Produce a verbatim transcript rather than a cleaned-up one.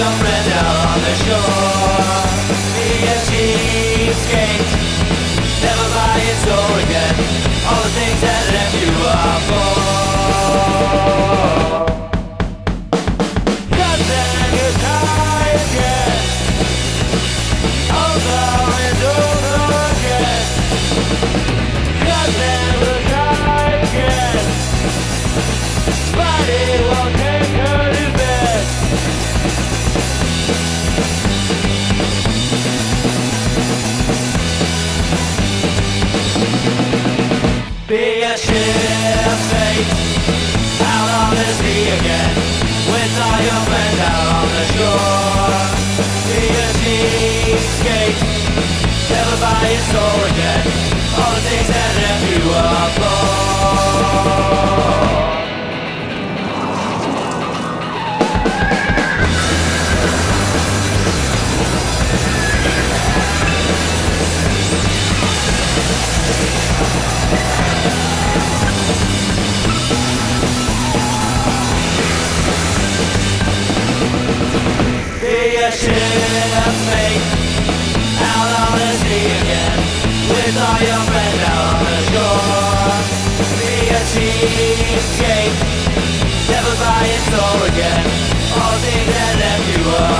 your friend out on the shore. Be a cheapskate, never buy it store again. All the things that left you are for. Cause then you die again. Over and over again. Cause then we'll die again. Body won't take her to bed. Be a shipmate out on the sea again, with all your friends out on the shore. Be a cheapskate, never buy a store again. All the things that left you are for. Be a shipmate out on the sea again, with all your friends out on the shore. Be a cheapskate, never buy a store again. All things that left you are